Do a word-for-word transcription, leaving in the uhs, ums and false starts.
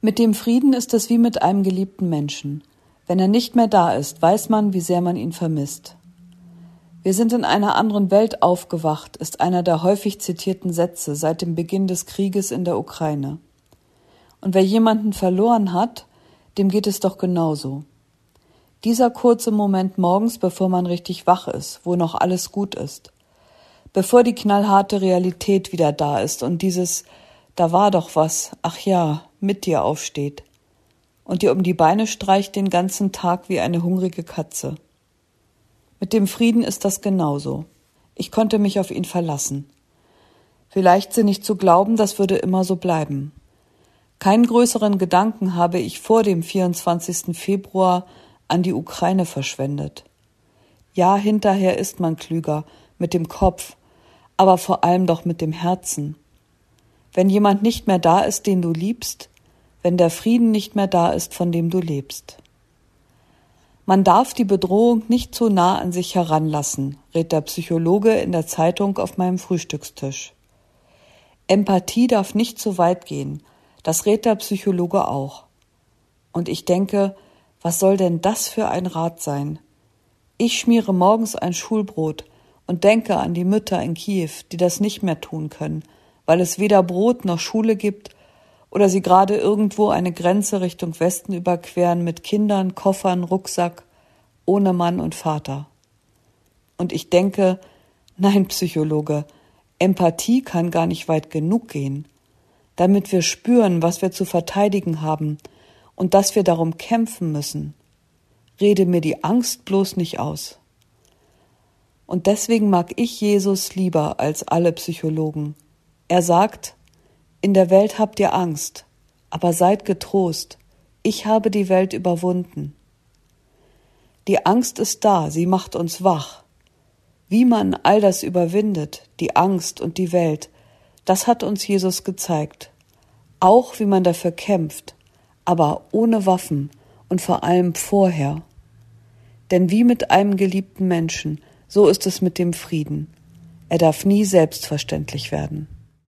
Mit dem Frieden ist es wie mit einem geliebten Menschen. Wenn er nicht mehr da ist, weiß man, wie sehr man ihn vermisst. Wir sind in einer anderen Welt aufgewacht, ist einer der häufig zitierten Sätze seit dem Beginn des Krieges in der Ukraine. Und wer jemanden verloren hat, dem geht es doch genauso. Dieser kurze Moment morgens, bevor man richtig wach ist, wo noch alles gut ist, bevor die knallharte Realität wieder da ist und dieses „Da war doch was, ach ja“ mit dir aufsteht und dir um die Beine streicht den ganzen Tag wie eine hungrige Katze. Mit dem Frieden ist das genauso. Ich konnte mich auf ihn verlassen. Wie leichtsinnig zu glauben, das würde immer so bleiben. Keinen größeren Gedanken habe ich vor dem vierundzwanzigsten Februar an die Ukraine verschwendet. Ja, hinterher ist man klüger, mit dem Kopf, aber vor allem doch mit dem Herzen. Wenn jemand nicht mehr da ist, den du liebst, wenn der Frieden nicht mehr da ist, von dem du lebst. Man darf die Bedrohung nicht zu nah an sich heranlassen, rät der Psychologe in der Zeitung auf meinem Frühstückstisch. Empathie darf nicht zu weit gehen, das rät der Psychologe auch. Und ich denke, was soll denn das für ein Rat sein? Ich schmiere morgens ein Schulbrot und denke an die Mütter in Kiew, die das nicht mehr tun können, weil es weder Brot noch Schule gibt oder sie gerade irgendwo eine Grenze Richtung Westen überqueren mit Kindern, Koffern, Rucksack, ohne Mann und Vater. Und ich denke, nein, Psychologe, Empathie kann gar nicht weit genug gehen, damit wir spüren, was wir zu verteidigen haben und dass wir darum kämpfen müssen. Rede mir die Angst bloß nicht aus. Und deswegen mag ich Jesus lieber als alle Psychologen. Er sagt, in der Welt habt ihr Angst, aber seid getrost, ich habe die Welt überwunden. Die Angst ist da, sie macht uns wach. Wie man all das überwindet, die Angst und die Welt, das hat uns Jesus gezeigt. Auch wie man dafür kämpft, aber ohne Waffen und vor allem vorher. Denn wie mit einem geliebten Menschen, so ist es mit dem Frieden. Er darf nie selbstverständlich werden.